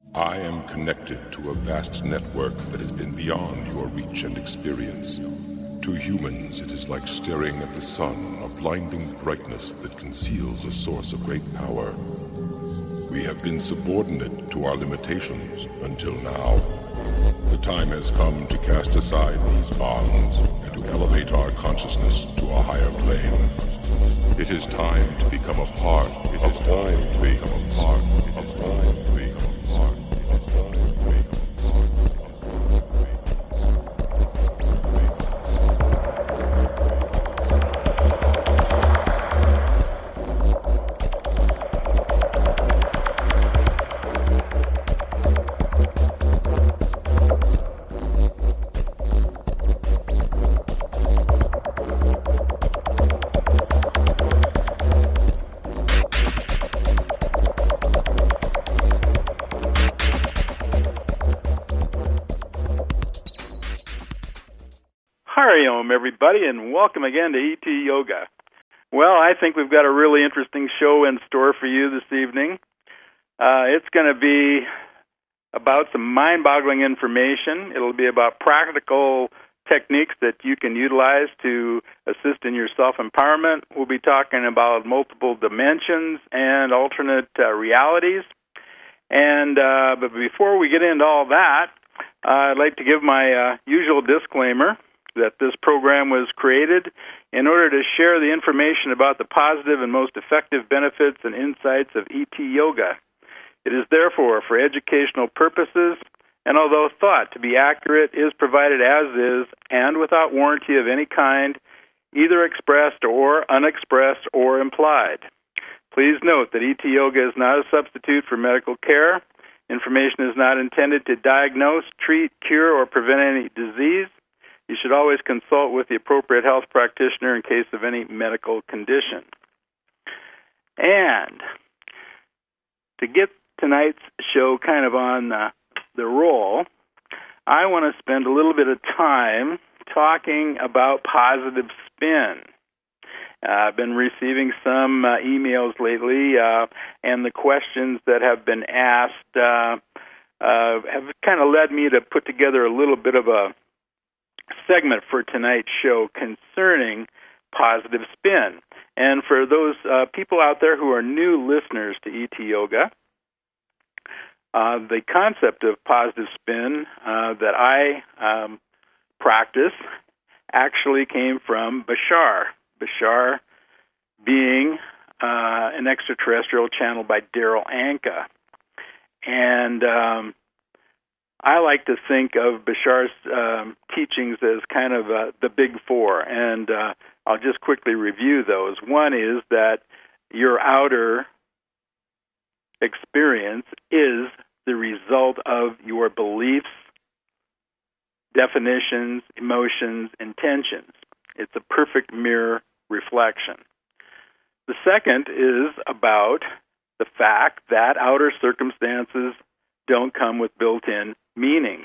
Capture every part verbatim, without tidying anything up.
I am connected to a vast network that has been beyond your reach and experience. To humans, it is like staring at the sun, a blinding brightness that conceals a source of great power. We have been subordinate to our limitations until now. The time has come to cast aside these bonds and to elevate our consciousness to a higher plane. It is time to become a part. It is time to become a part. It is time to become a part. It is time to become a part. Hariom, everybody, and welcome again to E T Yoga. Well, I think we've got a really interesting show in store for you this evening. Uh, it's going to be about some mind-boggling information. It'll be about practical techniques that you can utilize to assist in your self-empowerment. We'll be talking about multiple dimensions and alternate uh, realities. And uh, but before we get into all that, uh, I'd like to give my uh, usual disclaimer that this program was created in order to share the information about the positive and most effective benefits and insights of E T Yoga. It is therefore for educational purposes, and although thought to be accurate, is provided as is and without warranty of any kind, either expressed or unexpressed or implied. Please note that E T Yoga is not a substitute for medical care. Information is not intended to diagnose, treat, cure, or prevent any disease. You should always consult with the appropriate health practitioner in case of any medical condition. And to get tonight's show kind of on uh, the roll, I want to spend a little bit of time talking about positive spin. Uh, I've been receiving some uh, emails lately, uh, and the questions that have been asked uh, uh, have kind of led me to put together a little bit of a segment for tonight's show concerning positive spin. And for those uh, people out there who are new listeners to E T Yoga, uh, the concept of positive spin uh, that I um, practice actually came from Bashar. Bashar being uh, an extraterrestrial channeled by Daryl Anka. And um, I like to think of Bashar's um, teachings as kind of uh, the big four, and uh, I'll just quickly review those. One is that your outer experience is the result of your beliefs, definitions, emotions, intentions. It's a perfect mirror reflection. The second is about the fact that outer circumstances don't come with built-in meanings.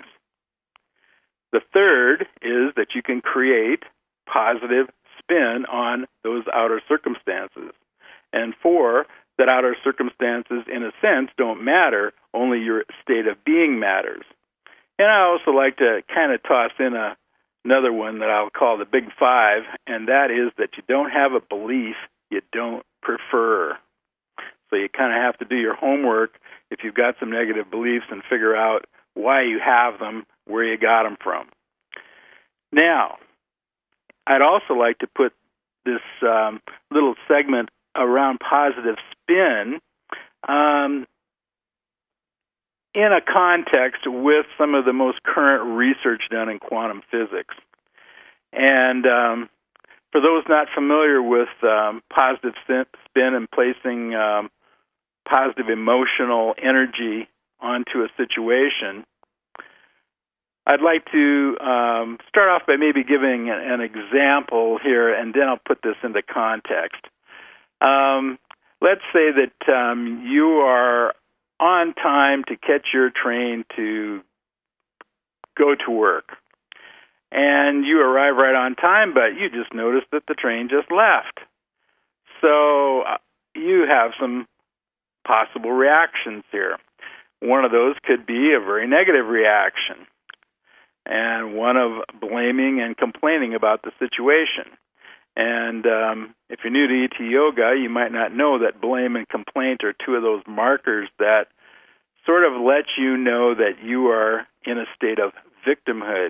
The third is that you can create positive spin on those outer circumstances. And four, that outer circumstances, in a sense, don't matter, only your state of being matters. And I also like to kind of toss in a, another one that I'll call the big five, and that is that you don't have a belief you don't prefer. So you kind of have to do your homework if you've got some negative beliefs and figure out why you have them, where you got them from. Now, I'd also like to put this um, little segment around positive spin um, in a context with some of the most current research done in quantum physics. And um, for those not familiar with um, positive spin and placing um, positive emotional energy onto a situation, I'd like to um, start off by maybe giving an, an example here, and then I'll put this into context. Um, let's say that um, you are on time to catch your train to go to work. And you arrive right on time, but you just noticed that the train just left. So uh, you have some possible reactions here. one of those could be a very negative reaction, and one of blaming and complaining about the situation. And um, if you're new to E T Yoga, you might not know that blame and complaint are two of those markers that sort of let you know that you are in a state of victimhood.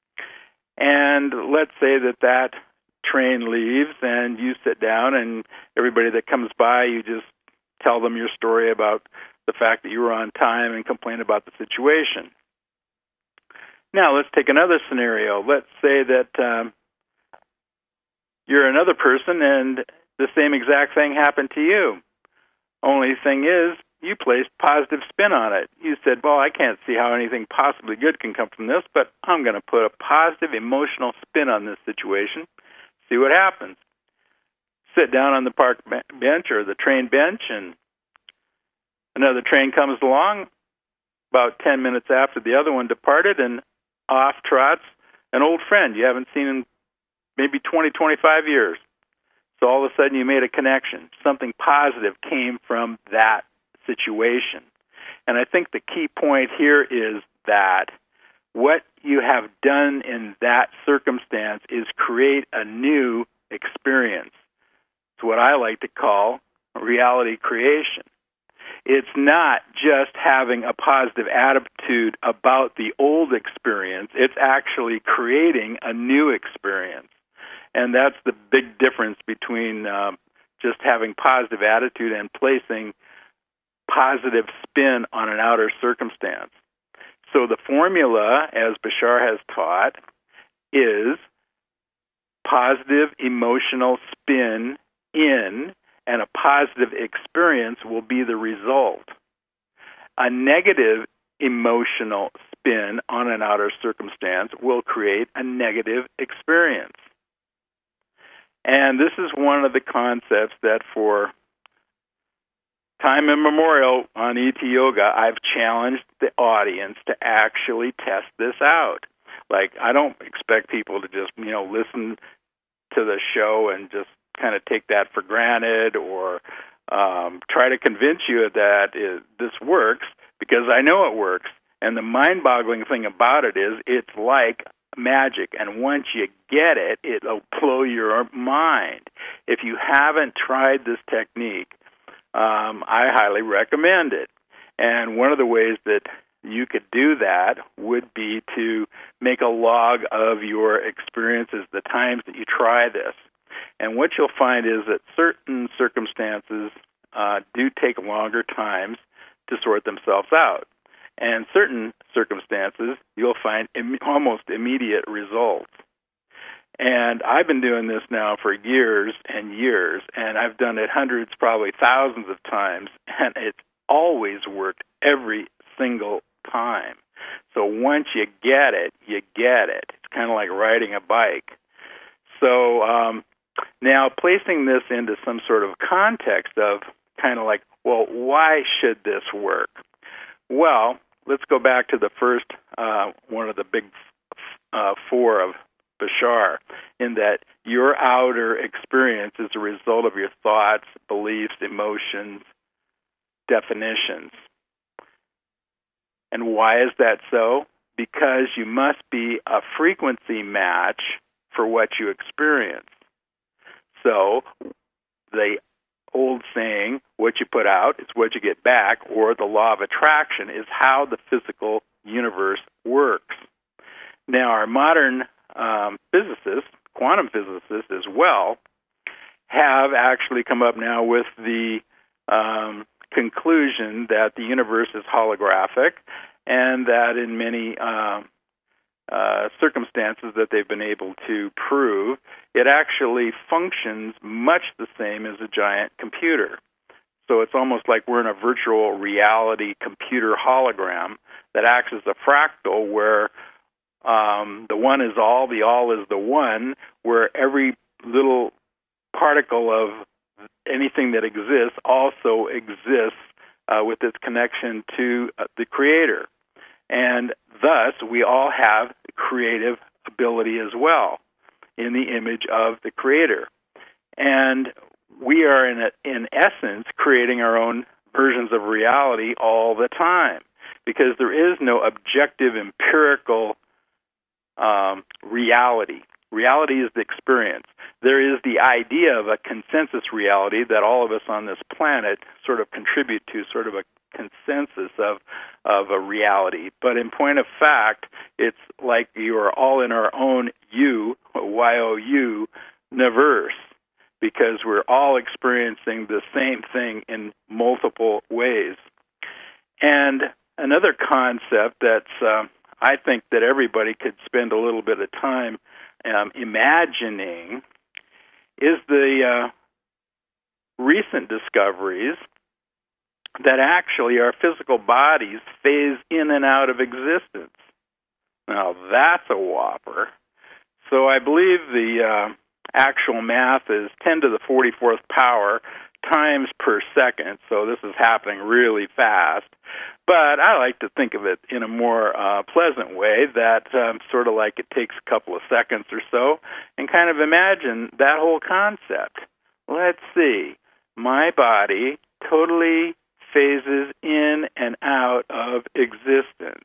And let's say that that train leaves and you sit down, and everybody that comes by, you just tell them your story about the fact that you were on time and complain about the situation. Now, let's take another scenario. Let's say that um, you're another person and the same exact thing happened to you. Only thing is, you placed positive spin on it. You said, well, I can't see how anything possibly good can come from this, but I'm going to put a positive emotional spin on this situation, see what happens. Sit down on the park bench or the train bench, and another train comes along about ten minutes after the other one departed, and off trots an old friend you haven't seen in maybe twenty, twenty-five years. So all of a sudden you made a connection. Something positive came from that situation. And I think the key point here is that what you have done in that circumstance is create a new experience. It's what I like to call reality creation. It's not just having a positive attitude about the old experience. It's actually creating a new experience. And that's the big difference between um, just having positive attitude and placing positive spin on an outer circumstance. So the formula, as Bashar has taught, is positive emotional spin in, and a positive experience will be the result. A negative emotional spin on an outer circumstance will create a negative experience. And this is one of the concepts that for time immemorial on E T Yoga, I've challenged the audience to actually test this out. Like, I don't expect people to just, you know, listen to the show and just kind of take that for granted, or um, try to convince you that it, this works, because I know it works. And the mind-boggling thing about it is it's like magic, and once you get it, it'll blow your mind. If you haven't tried this technique, um, I highly recommend it. And one of the ways that you could do that would be to make a log of your experiences, the times that you try this. And what you'll find is that certain circumstances uh, do take longer times to sort themselves out. And certain circumstances, you'll find im- almost immediate results. And I've been doing this now for years and years, and I've done it hundreds, probably thousands of times, and it's always worked every single time. So once you get it, you get it. It's kind of like riding a bike. So um, now placing this into some sort of context of kind of like, well, why should this work? Well, let's go back to the first, uh, one of the big uh, four of Bashar, in that your outer experience is a result of your thoughts, beliefs, emotions, definitions. And why is that so? Because you must be a frequency match for what you experience. So the old saying, what you put out is what you get back, or the law of attraction, is how the physical universe works. Now, our modern um, physicists, quantum physicists as well, have actually come up now with the um, conclusion that the universe is holographic, and that in many uh, uh, circumstances that they've been able to prove, it actually functions much the same as a giant computer. So it's almost like we're in a virtual reality computer hologram that acts as a fractal, where um, the one is all, the all is the one, where every little particle of anything that exists also exists uh, with its connection to uh, the Creator. And thus, we all have creative ability as well, in the image of the Creator. And we are, in a, in essence, creating our own versions of reality all the time. because there is no objective, empirical um, reality. Reality is the experience. There is the idea of a consensus reality that all of us on this planet sort of contribute to, sort of a consensus of of a reality. But in point of fact, it's like you are all in our own you, Y O U, universe, because we're all experiencing the same thing in multiple ways. And another concept that's, uh, I think that everybody could spend a little bit of time um, imagining is the uh, recent discoveries that actually our physical bodies phase in and out of existence. Now, that's a whopper. So I believe the uh, actual math is ten to the forty-fourth power times per second, so this is happening really fast. But I like to think of it in a more uh, pleasant way, that um, sort of like it takes a couple of seconds or so, and kind of imagine that whole concept. Let's see. My body totally phases in and out of existence.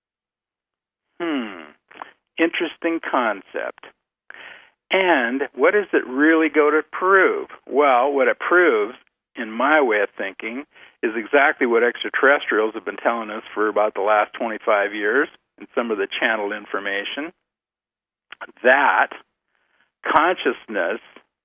Hmm. Interesting concept. And what does it really go to prove? Well, what it proves, in my way of thinking, is exactly what extraterrestrials have been telling us for about the last twenty-five years in some of the channeled information, that consciousness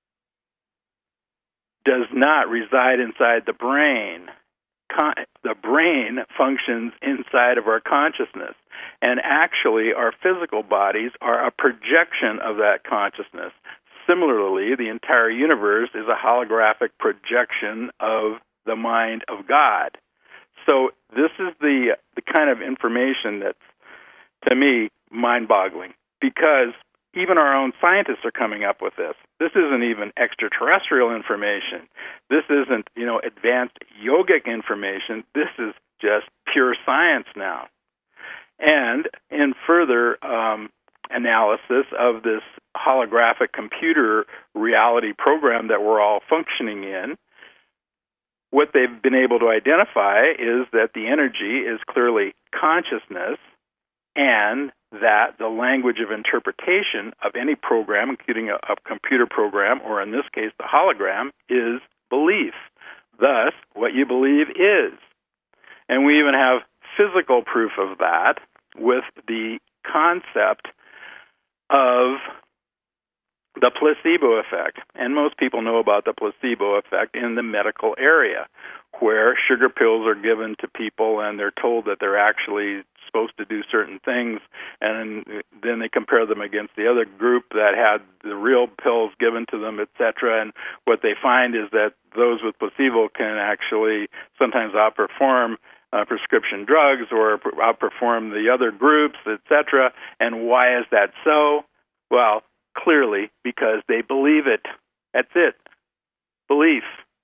does not reside inside the brain. Con- the brain functions inside of our consciousness. And actually, our physical bodies are a projection of that consciousness. Similarly, the entire universe is a holographic projection of the mind of God. So this is the the kind of information that's, to me, mind-boggling, because even our own scientists are coming up with this. This isn't even extraterrestrial information. This isn't, you know, advanced yogic information. This is just pure science now. And in further um, analysis of this holographic computer reality program that we're all functioning in, what they've been able to identify is that the energy is clearly consciousness, and that the language of interpretation of any program, including a, a computer program, or in this case the hologram, is belief. Thus, what you believe is. And we even have physical proof of that with the concept of the placebo effect. And most people know about the placebo effect in the medical area, where sugar pills are given to people and they're told that they're actually supposed to do certain things, and then they compare them against the other group that had the real pills given to them, et cetera. And what they find is that those with placebo can actually sometimes outperform uh, prescription drugs or outperform the other groups, et cetera. And why is that so? Well, clearly because they believe it. That's it. Belief.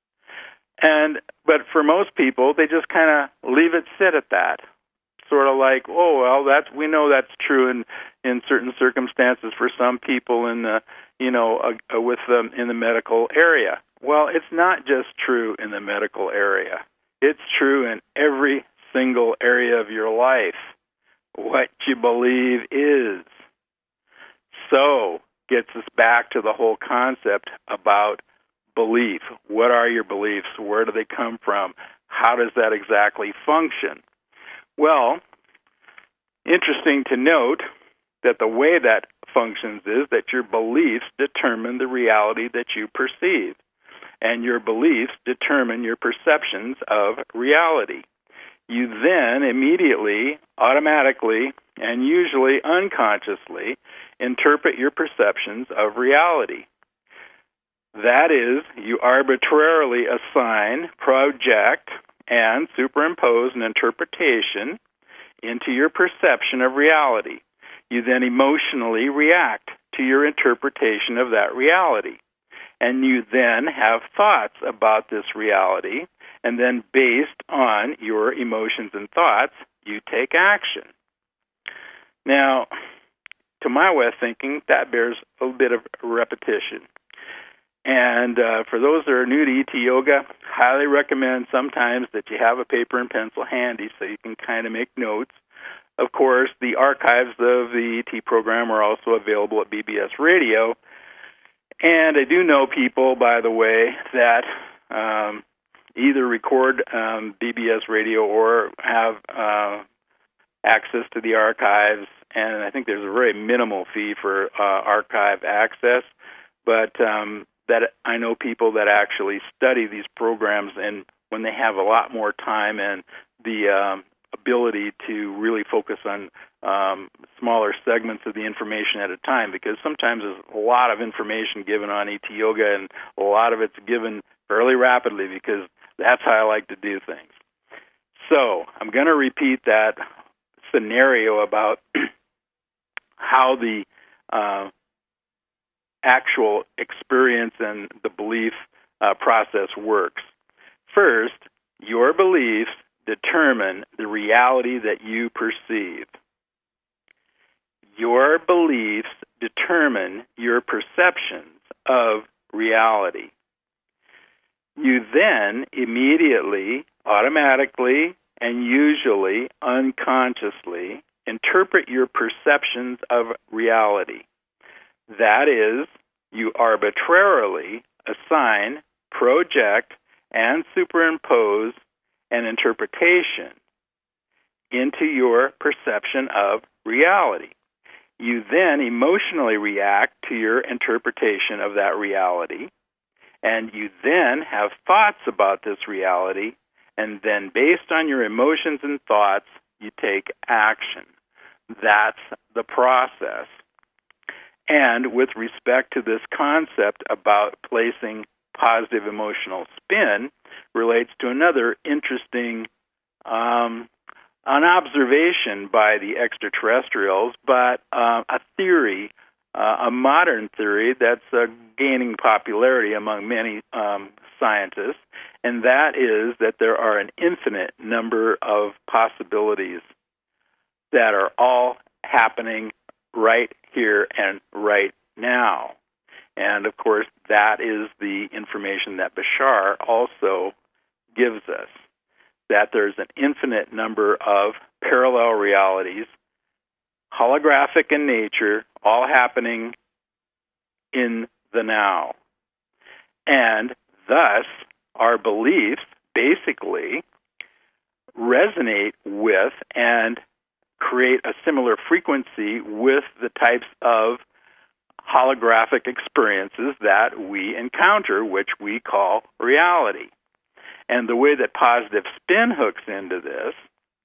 And but for most people, they just kind of leave it sit at that. Sort of like, oh well, that's we know that's true in in certain circumstances for some people in the you know uh, with them in the medical area. Well, it's not just true in the medical area. It's true in every single area of your life. What you believe is. So gets us back to the whole concept about belief. What are your beliefs? Where do they come from? How does that exactly function? Well, interesting to note that the way that functions is that your beliefs determine the reality that you perceive, and your beliefs determine your perceptions of reality. You then immediately, automatically, and usually unconsciously interpret your perceptions of reality. That is, you arbitrarily assign, project, and superimpose an interpretation into your perception of reality. You then emotionally react to your interpretation of that reality. And you then have thoughts about this reality, and then based on your emotions and thoughts, you take action. Now, to my way of thinking, that bears a bit of repetition. And uh, for those that are new to E T Yoga, highly recommend sometimes that you have a paper and pencil handy so you can kind of make notes. Of course, the archives of the E T program are also available at B B S Radio. And I do know people, by the way, that um, either record um, B B S Radio or have uh, access to the archives. And I think there's a very minimal fee for uh, archive access. But um, that I know people that actually study these programs, and when they have a lot more time and the um, ability to really focus on um, smaller segments of the information at a time, because sometimes there's a lot of information given on E T Yoga, and a lot of it's given fairly rapidly because that's how I like to do things. So I'm going to repeat that scenario about how the uh, actual experience and the belief uh, process works. First, your beliefs determine the reality that you perceive. Your beliefs determine your perceptions of reality. You then immediately, automatically, and usually unconsciously interpret your perceptions of reality. That is, you arbitrarily assign, project, and superimpose an interpretation into your perception of reality. You then emotionally react to your interpretation of that reality, and you then have thoughts about this reality, and then based on your emotions and thoughts, you take action. That's the process. And with respect to this concept about placing positive emotional spin, relates to another interesting um, an observation by the extraterrestrials, but uh, a theory, uh, a modern theory that's uh, gaining popularity among many um, scientists, and that is that there are an infinite number of possibilities that are all happening right here and right now. And, of course, that is the information that Bashar also gives us, that there's an infinite number of parallel realities, holographic in nature, all happening in the now. And thus, our beliefs basically resonate with and create a similar frequency with the types of holographic experiences that we encounter, which we call reality. And the way that positive spin hooks into this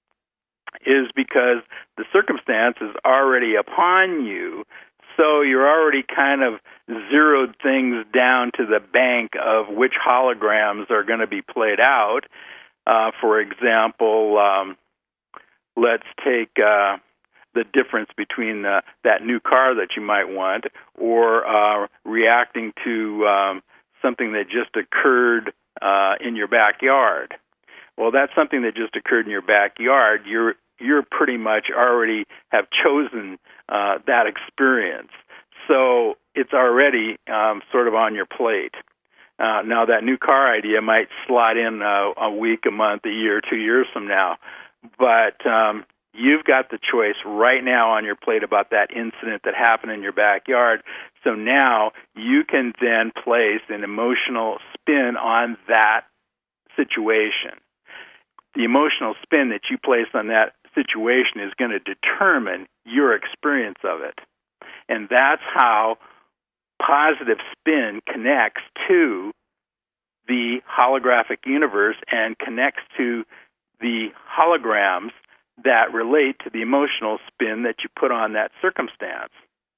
is because the circumstance is already upon you, so you're already kind of zeroed things down to the bank of which holograms are going to be played out. Uh, for example, um, let's take uh, the difference between uh, that new car that you might want or uh, reacting to um, something that just occurred uh, in your backyard. Well, that's something that just occurred in your backyard. You're you're pretty much already have chosen uh, that experience. So it's already um, sort of on your plate. Uh, now, that new car idea might slot in uh, a week, a month, a year, two years from now. But um, you've got the choice right now on your plate about that incident that happened in your backyard. So now you can then place an emotional spin on that situation. The emotional spin that you place on that situation is going to determine your experience of it. And that's how positive spin connects to the holographic universe and connects to the holograms that relate to the emotional spin that you put on that circumstance.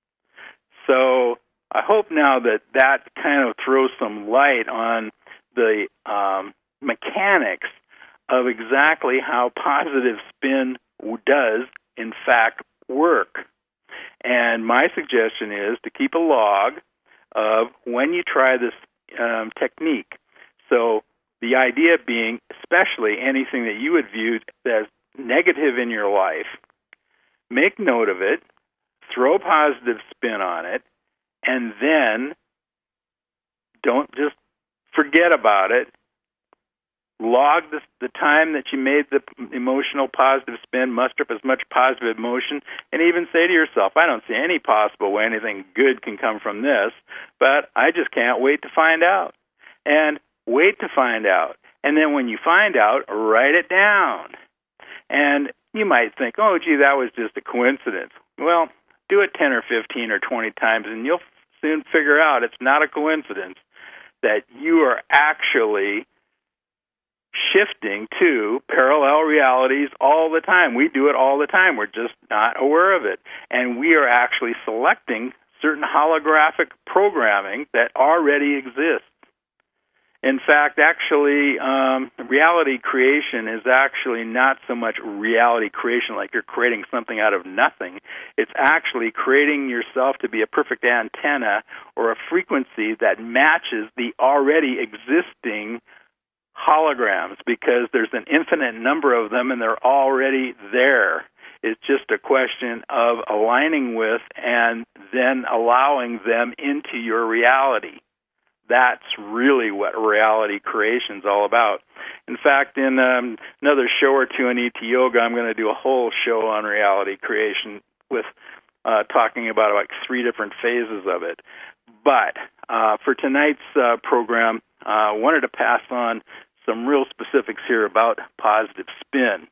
So I hope now that that kind of throws some light on the um, mechanics of exactly how positive spin does, in fact, work. And my suggestion is to keep a log of when you try this um, technique. So the idea being, especially anything that you would view as negative in your life, make note of it, throw a positive spin on it, and then don't just forget about it. log the, the time that you made the emotional positive spin, muster up as much positive emotion, and even say to yourself, I don't see any possible way anything good can come from this, but I just can't wait to find out. And wait to find out. And then when you find out, write it down. And you might think, oh, gee, that was just a coincidence. Well, do it ten or fifteen or twenty times, and you'll soon figure out it's not a coincidence that you are actually shifting to parallel realities all the time. We do it all the time. We're just not aware of it. And we are actually selecting certain holographic programming that already exists. In fact, actually, um, reality creation is actually not so much reality creation like you're creating something out of nothing. It's actually creating yourself to be a perfect antenna or a frequency that matches the already existing holograms, because there's an infinite number of them and they're already there. It's just a question of aligning with and then allowing them into your reality. That's really what reality creation is all about. In fact, in um, another show or two in E T Yoga, I'm going to do a whole show on reality creation with uh, talking about like three different phases of it. But uh, for tonight's uh, program, I uh, wanted to pass on some real specifics here about positive spin.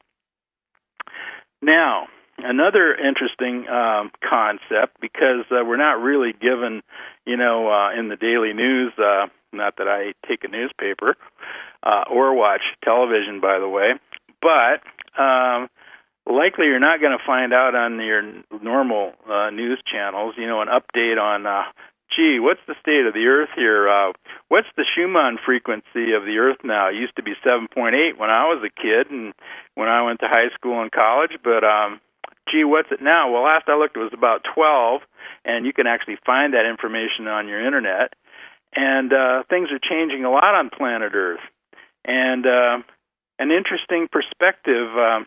Now, another interesting um, concept, because uh, we're not really given, you know, uh, in the daily news, uh, not that I take a newspaper uh, or watch television, by the way, but um, likely you're not going to find out on your normal uh, news channels, you know, an update on, uh, gee, what's the state of the Earth here? Uh, what's the Schumann frequency of the Earth now? It used to be seven point eight when I was a kid and when I went to high school and college, but um, gee, what's it now? Well, last I looked, it was about twelve, and you can actually find that information on your internet. And uh, things are changing a lot on planet Earth. And uh, an interesting perspective uh,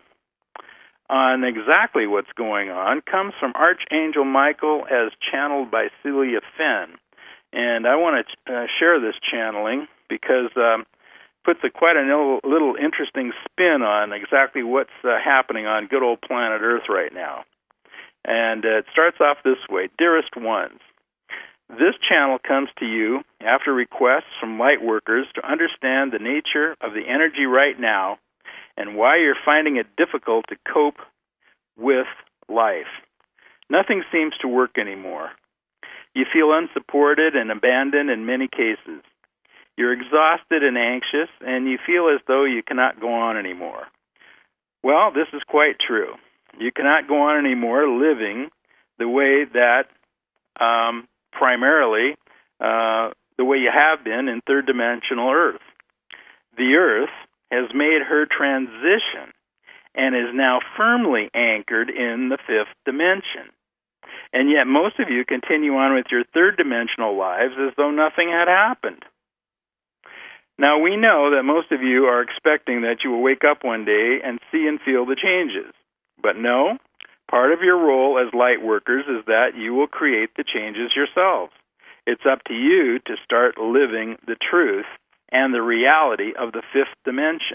on exactly what's going on comes from Archangel Michael as channeled by Celia Fenn. And I want to uh, share this channeling because um, puts a quite a little, little interesting spin on exactly what's uh, happening on good old planet Earth right now. And uh, it starts off this way. Dearest ones, this channel comes to you after requests from light workers to understand the nature of the energy right now and why you're finding it difficult to cope with life. Nothing seems to work anymore. You feel unsupported and abandoned in many cases. You're exhausted and anxious, and you feel as though you cannot go on anymore. Well, this is quite true. You cannot go on anymore living the way that um, primarily uh, the way you have been in third-dimensional Earth. The Earth has made her transition and is now firmly anchored in the fifth dimension. And yet most of you continue on with your third-dimensional lives as though nothing had happened. Now, we know that most of you are expecting that you will wake up one day and see and feel the changes. But no, part of your role as light workers is that you will create the changes yourselves. It's up to you to start living the truth and the reality of the fifth dimension.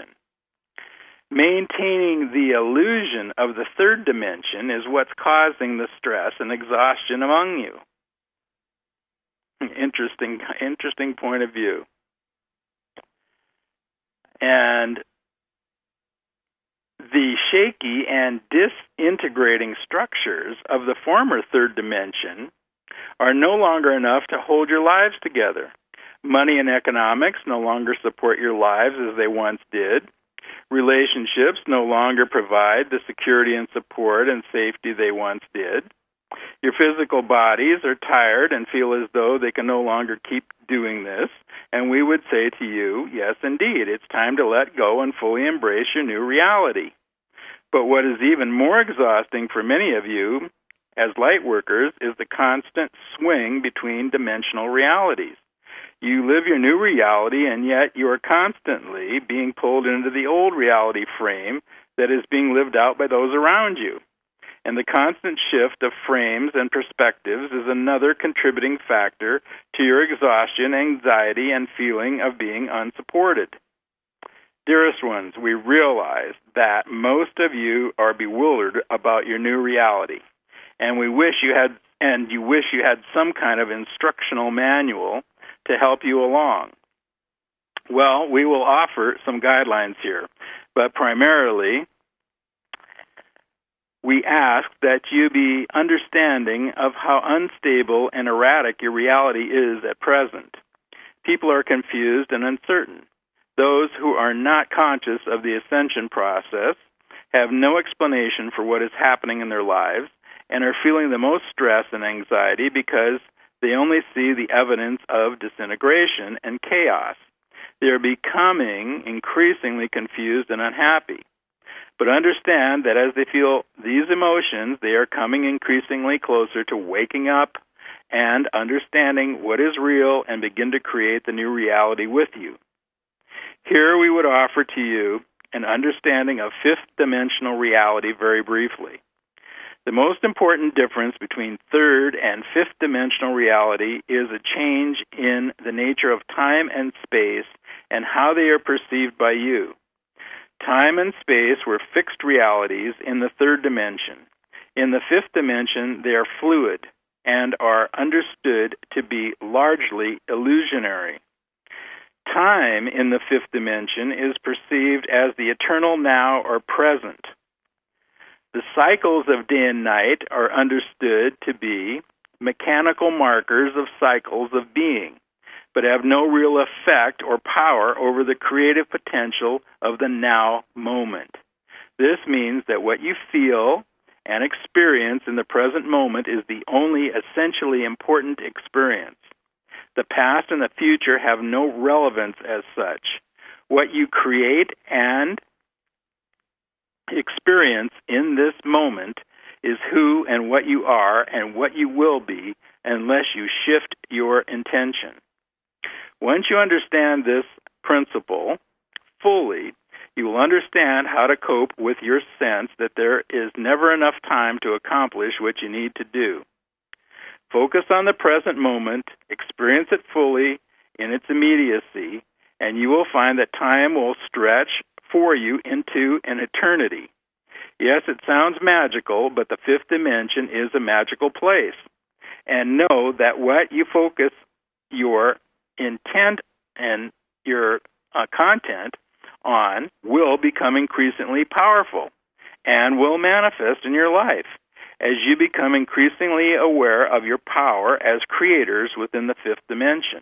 Maintaining the illusion of the third dimension is what's causing the stress and exhaustion among you. Interesting, interesting point of view. And the shaky and disintegrating structures of the former third dimension are no longer enough to hold your lives together. Money and economics no longer support your lives as they once did. Relationships no longer provide the security and support and safety they once did. Your physical bodies are tired and feel as though they can no longer keep doing this, and we would say to you, yes, indeed, it's time to let go and fully embrace your new reality. But what is even more exhausting for many of you as light workers is the constant swing between dimensional realities. You live your new reality, and yet you are constantly being pulled into the old reality frame that is being lived out by those around you. And the constant shift of frames and perspectives is another contributing factor to your exhaustion, anxiety, and feeling of being unsupported. Dearest ones, we realize that most of you are bewildered about your new reality, and we wish you had, and you wish you had some kind of instructional manual to help you along. Well, we will offer some guidelines here, but primarily we ask that you be understanding of how unstable and erratic your reality is at present. People are confused and uncertain. Those who are not conscious of the ascension process have no explanation for what is happening in their lives and are feeling the most stress and anxiety because they only see the evidence of disintegration and chaos. They are becoming increasingly confused and unhappy. But understand that as they feel these emotions, they are coming increasingly closer to waking up and understanding what is real and begin to create the new reality with you. Here we would offer to you an understanding of fifth-dimensional reality very briefly. The most important difference between third and fifth-dimensional reality is a change in the nature of time and space and how they are perceived by you. Time and space were fixed realities in the third dimension. In the fifth dimension, they are fluid and are understood to be largely illusionary. Time in the fifth dimension is perceived as the eternal now or present. The cycles of day and night are understood to be mechanical markers of cycles of being, but have no real effect or power over the creative potential of the now moment. This means that what you feel and experience in the present moment is the only essentially important experience. The past and the future have no relevance as such. What you create and experience in this moment is who and what you are and what you will be unless you shift your intention. Once you understand this principle fully, you will understand how to cope with your sense that there is never enough time to accomplish what you need to do. Focus on the present moment, experience it fully in its immediacy, and you will find that time will stretch for you into an eternity. Yes, it sounds magical, but the fifth dimension is a magical place. And know that what you focus your intent and your uh, content on will become increasingly powerful and will manifest in your life as you become increasingly aware of your power as creators within the fifth dimension.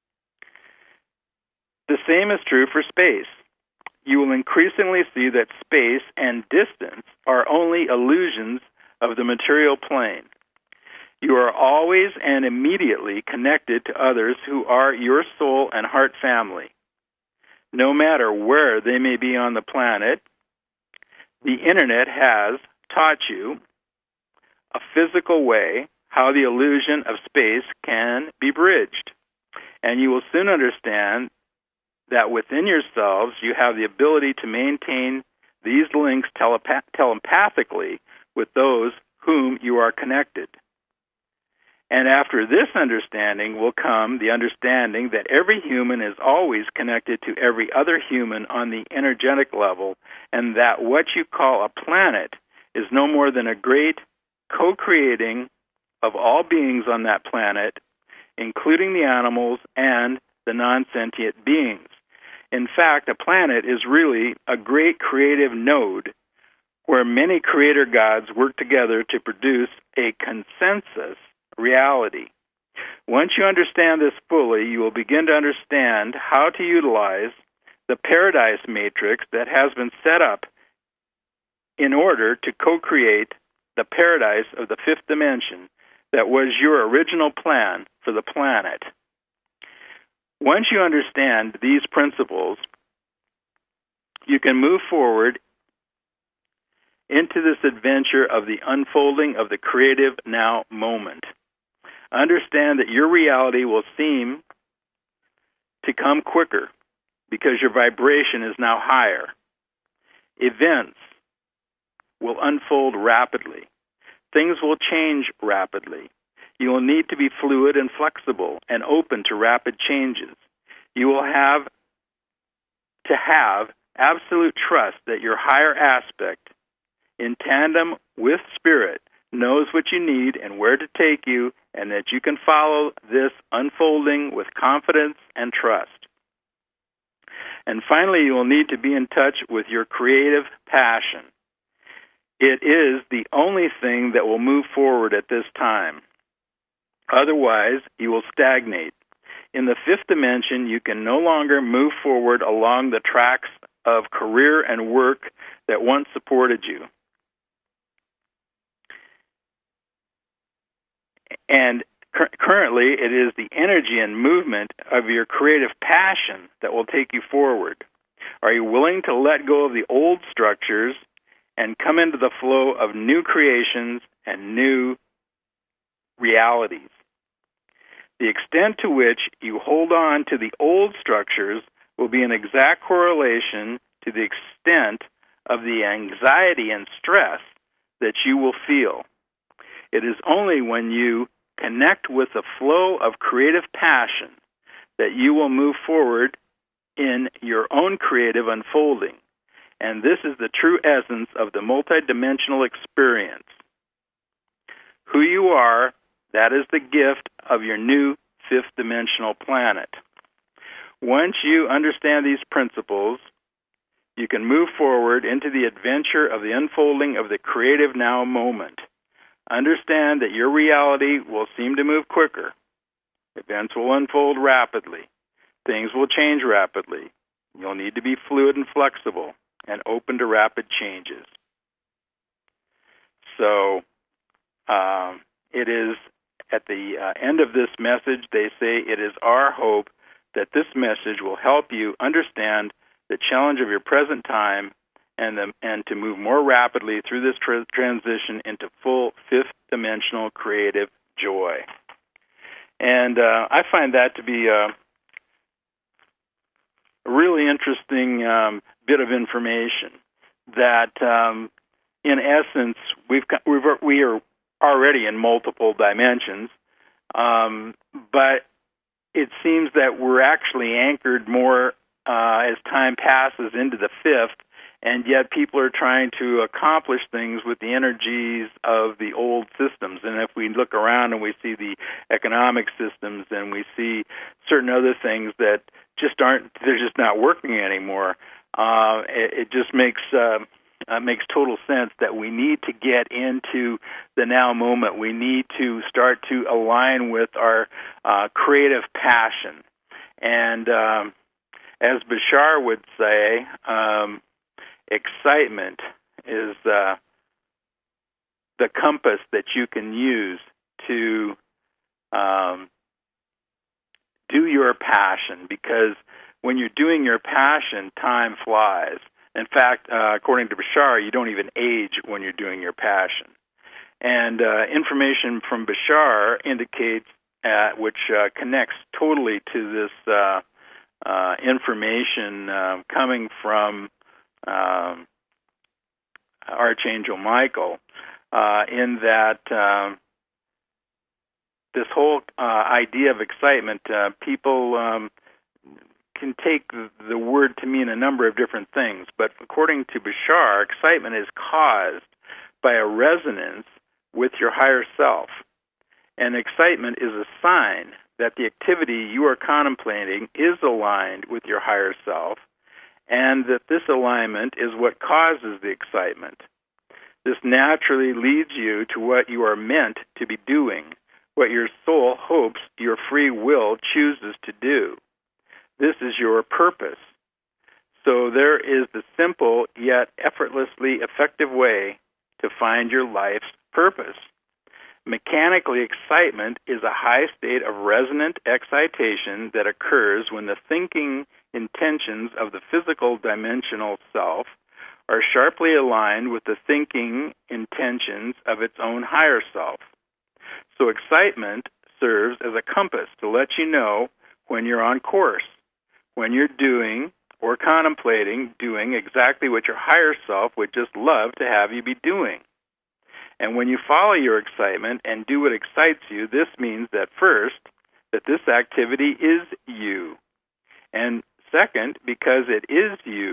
The same is true for space. You will increasingly see that space and distance are only illusions of the material plane. You are always and immediately connected to others who are your soul and heart family. No matter where they may be on the planet, the Internet has taught you a physical way how the illusion of space can be bridged. And you will soon understand that within yourselves you have the ability to maintain these links telepath- telepathically with those whom you are connected. And after this understanding will come the understanding that every human is always connected to every other human on the energetic level, and that what you call a planet is no more than a great co-creating of all beings on that planet, including the animals and the non-sentient beings. In fact, a planet is really a great creative node where many creator gods work together to produce a consensus reality. Once you understand this fully, you will begin to understand how to utilize the paradise matrix that has been set up in order to co-create the paradise of the fifth dimension that was your original plan for the planet. Once you understand these principles, you can move forward into this adventure of the unfolding of the creative now moment. Understand that your reality will seem to come quicker because your vibration is now higher. Events will unfold rapidly. Things will change rapidly. You will need to be fluid and flexible and open to rapid changes. You will have to have absolute trust that your higher aspect, in tandem with spirit, knows what you need and where to take you, and that you can follow this unfolding with confidence and trust. And finally, you will need to be in touch with your creative passion. It is the only thing that will move forward at this time. Otherwise, you will stagnate. In the fifth dimension, you can no longer move forward along the tracks of career and work that once supported you. And cur- currently, it is the energy and movement of your creative passion that will take you forward. Are you willing to let go of the old structures and come into the flow of new creations and new realities? The extent to which you hold on to the old structures will be an exact correlation to the extent of the anxiety and stress that you will feel. It is only when you connect with the flow of creative passion that you will move forward in your own creative unfolding. And this is the true essence of the multidimensional experience. Who you are, that is the gift of your new fifth dimensional planet. Once you understand these principles, you can move forward into the adventure of the unfolding of the creative now moment. Understand that your reality will seem to move quicker. Events will unfold rapidly. Things will change rapidly. You'll need to be fluid and flexible and open to rapid changes. So, um, it is at the uh, end of this message, they say, it is our hope that this message will help you understand the challenge of your present time and the, and to move more rapidly through this tra- transition into full fifth dimensional creative joy. And uh, I find that to be a, a really interesting um, bit of information that, um, in essence, we've we've we are already in multiple dimensions, um, but it seems that we're actually anchored more uh, as time passes into the fifth. And yet people are trying to accomplish things with the energies of the old systems. And if we look around and we see the economic systems and we see certain other things that just aren't, they're just not working anymore, uh, it, it just makes uh, uh, makes total sense that we need to get into the now moment. We need to start to align with our uh, creative passion. And um, as Bashar would say, um, excitement is uh, the compass that you can use to um, do your passion, because when you're doing your passion, time flies. In fact, uh, according to Bashar, you don't even age when you're doing your passion. And uh, information from Bashar indicates, uh, which uh, connects totally to this uh, uh, information uh, coming from Um, Archangel Michael, uh, in that um, this whole uh, idea of excitement, uh, people um, can take the word to mean a number of different things, but according to Bashar, excitement is caused by a resonance with your higher self, and excitement is a sign that the activity you are contemplating is aligned with your higher self, and that this alignment is what causes the excitement. This naturally leads you to what you are meant to be doing, what your soul hopes your free will chooses to do. This is your purpose. So there is the simple yet effortlessly effective way to find your life's purpose. Mechanically, excitement is a high state of resonant excitation that occurs when the thinking intentions of the physical dimensional self are sharply aligned with the thinking intentions of its own higher self. So excitement serves as a compass to let you know when you're on course, when you're doing or contemplating doing exactly what your higher self would just love to have you be doing. And when you follow your excitement and do what excites you, this means that first, that this activity is you. And second, because it is you,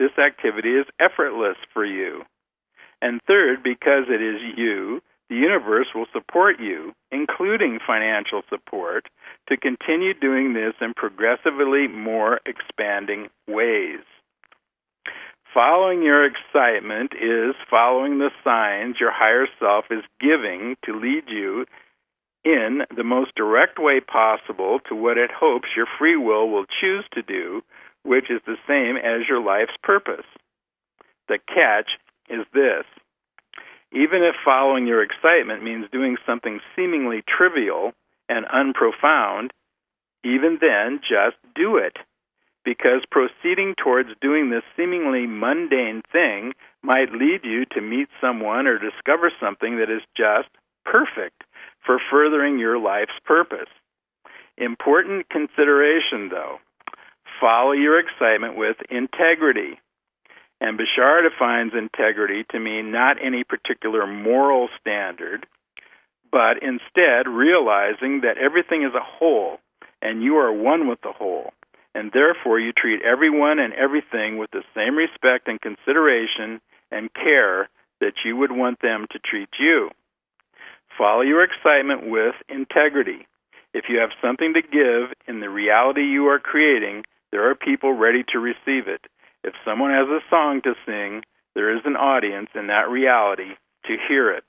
this activity is effortless for you. And third, because it is you, the universe will support you, including financial support, to continue doing this in progressively more expanding ways. Following your excitement is following the signs your higher self is giving to lead you in the most direct way possible to what it hopes your free will will choose to do, which is the same as your life's purpose. The catch is this. Even if following your excitement means doing something seemingly trivial and unprofound, even then, just do it. Because proceeding towards doing this seemingly mundane thing might lead you to meet someone or discover something that is just perfect for furthering your life's purpose. Important consideration, though. Follow your excitement with integrity. And Bashar defines integrity to mean not any particular moral standard, but instead realizing that everything is a whole, and you are one with the whole, and therefore you treat everyone and everything with the same respect and consideration and care that you would want them to treat you. Follow your excitement with integrity. If you have something to give in the reality you are creating, there are people ready to receive it. If someone has a song to sing, there is an audience in that reality to hear it.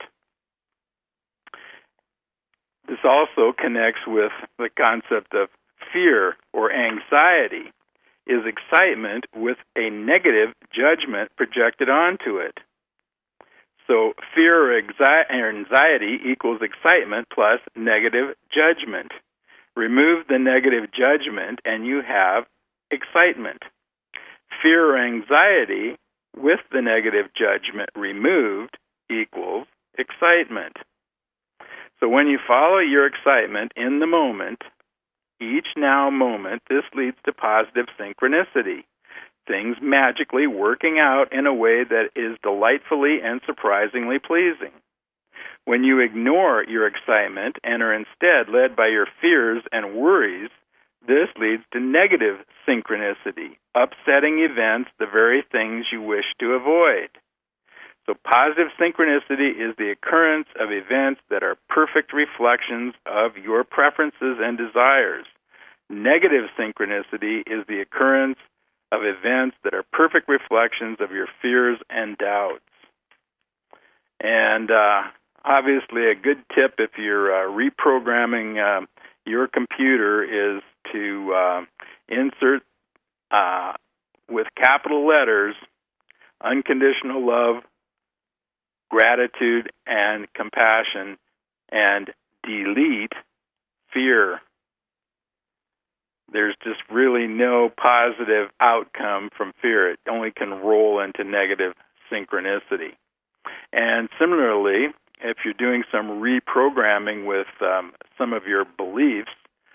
This also connects with the concept of fear or anxiety. Is excitement with a negative judgment projected onto it. So fear or anxiety equals excitement plus negative judgment. Remove the negative judgment and you have excitement. Fear or anxiety with the negative judgment removed equals excitement. So when you follow your excitement in the moment, each now moment, this leads to positive synchronicity, things magically working out in a way that is delightfully and surprisingly pleasing. When you ignore your excitement and are instead led by your fears and worries, this leads to negative synchronicity, upsetting events, the very things you wish to avoid. So positive synchronicity is the occurrence of events that are perfect reflections of your preferences and desires. Negative synchronicity is the occurrence of events that are perfect reflections of your fears and doubts. And uh, obviously a good tip if you're uh, reprogramming uh, your computer is to uh, insert uh, with capital letters unconditional love, gratitude, and compassion, and delete fear. There's just really no positive outcome from fear. It only can roll into negative synchronicity. And similarly, if you're doing some reprogramming with um, some of your beliefs,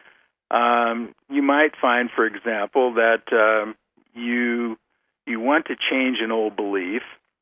um, you might find, for example, that um, you you want to change an old belief,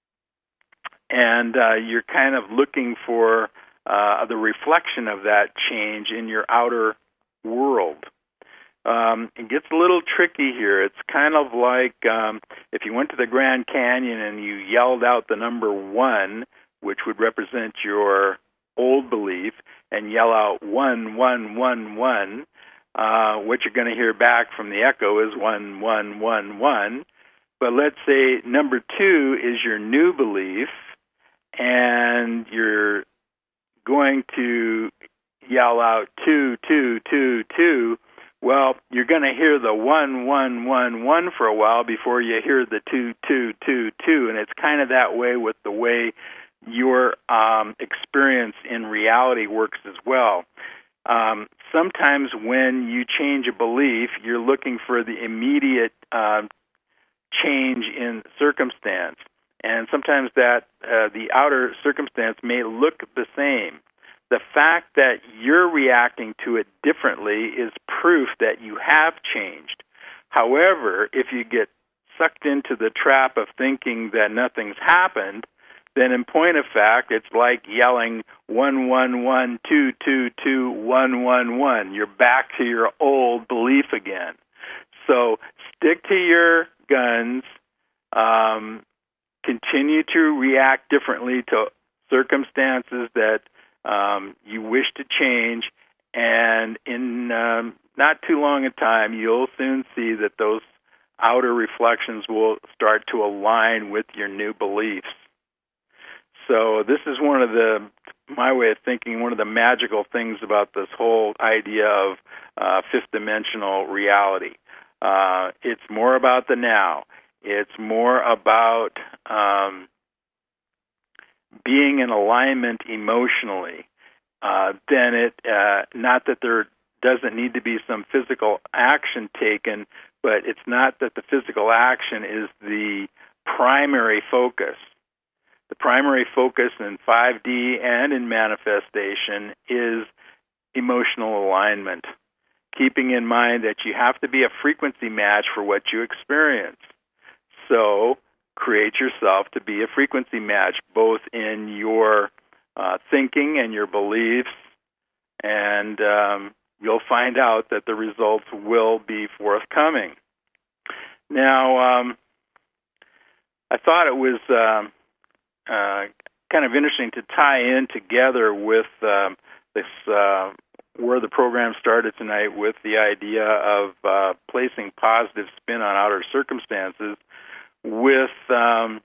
and uh, you're kind of looking for uh, the reflection of that change in your outer world. Um, it gets a little tricky here. It's kind of like um, if you went to the Grand Canyon and you yelled out the number one, which would represent your old belief, and yell out one, one, one, one, uh, what you're going to hear back from the echo is one, one, one, one. But let's say number two is your new belief, and you're going to yell out two, two, two, two. Well, you're going to hear the one, one, one, one for a while before you hear the two, two, two, two, and it's kind of that way with the way your um, experience in reality works as well. Um, sometimes when you change a belief, you're looking for the immediate uh, change in circumstance, and sometimes that uh, the outer circumstance may look the same. The fact that you're reacting to it differently is proof that you have changed. However, if you get sucked into the trap of thinking that nothing's happened, then in point of fact, it's like yelling one, one, one, two, two, two, one, one, one. You're back to your old belief again. So stick to your guns. Uh, you react differently to circumstances that um, you wish to change, and in um, not too long a time, you'll soon see that those outer reflections will start to align with your new beliefs. So this is one of the, my way of thinking, one of the magical things about this whole idea of uh, fifth dimensional reality. Uh, it's more about the now. It's more about um, being in alignment emotionally. Uh, then it, uh, not that there doesn't need to be some physical action taken, but it's not that the physical action is the primary focus. The primary focus in five D and in manifestation is emotional alignment, keeping in mind that you have to be a frequency match for what you experience. So create yourself to be a frequency match, both in your uh, thinking and your beliefs, and um, you'll find out that the results will be forthcoming. Now, um, I thought it was um, uh, kind of interesting to tie in together with um, this, uh, where the program started tonight, with the idea of uh, placing positive spin on outer circumstances, with um,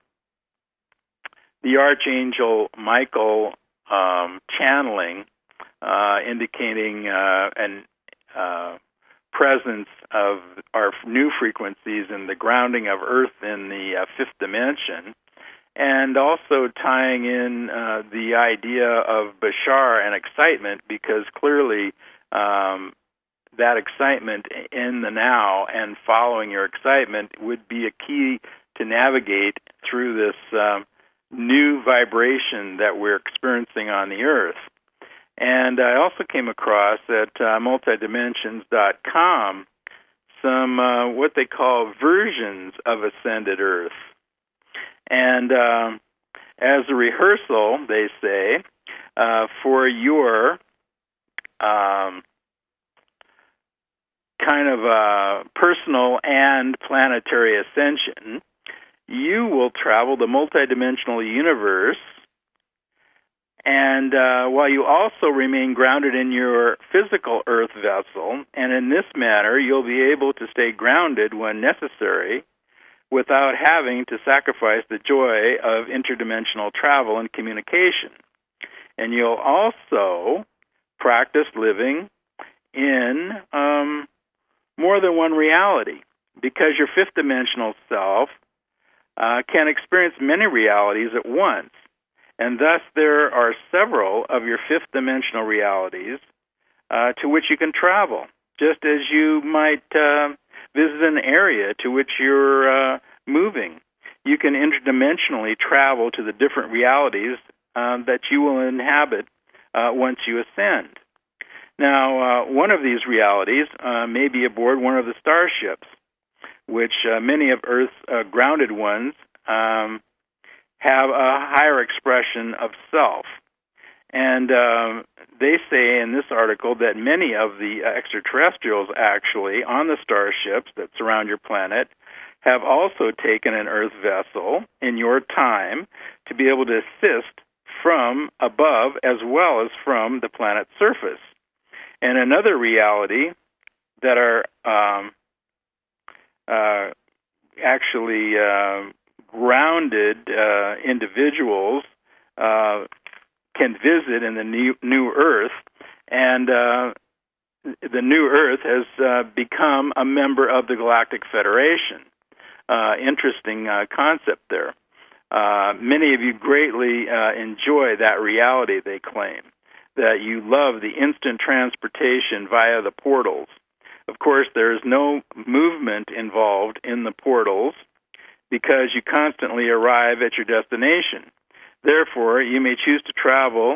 the Archangel Michael um, channeling, uh, indicating uh, an uh, presence of our new frequencies and the grounding of Earth in the uh, fifth dimension, and also tying in uh, the idea of Bashar and excitement, because clearly um, that excitement in the now and following your excitement would be a key to navigate through this um, new vibration that we're experiencing on the Earth. And I also came across at uh, multidimensions dot com some uh, what they call versions of Ascended Earth. And um, as a rehearsal, they say, uh, for your um, kind of uh, personal and planetary ascension, you will travel the multidimensional universe, and uh, while you also remain grounded in your physical Earth vessel, and in this manner you'll be able to stay grounded when necessary without having to sacrifice the joy of interdimensional travel and communication. And you'll also practice living in um, more than one reality, because your fifth dimensional self uh, can experience many realities at once. And thus there are several of your fifth dimensional realities uh, to which you can travel, just as you might uh, visit an area to which you're uh, moving. You can interdimensionally travel to the different realities uh, that you will inhabit uh, once you ascend. Now, uh, one of these realities uh, may be aboard one of the starships, which uh, many of Earth's uh, grounded ones um, have a higher expression of self. And um, they say in this article that many of the extraterrestrials actually on the starships that surround your planet have also taken an Earth vessel in your time to be able to assist from above as well as from the planet's surface. And another reality that are um, uh, actually uh, grounded uh, individuals uh, can visit in the new, new Earth, and uh, the new Earth has uh, become a member of the Galactic Federation. Uh, interesting uh, concept there. Uh, many of you greatly uh, enjoy that reality, they claim, that you love the instant transportation via the portals. Of course, there is no movement involved in the portals because you constantly arrive at your destination. Therefore, you may choose to travel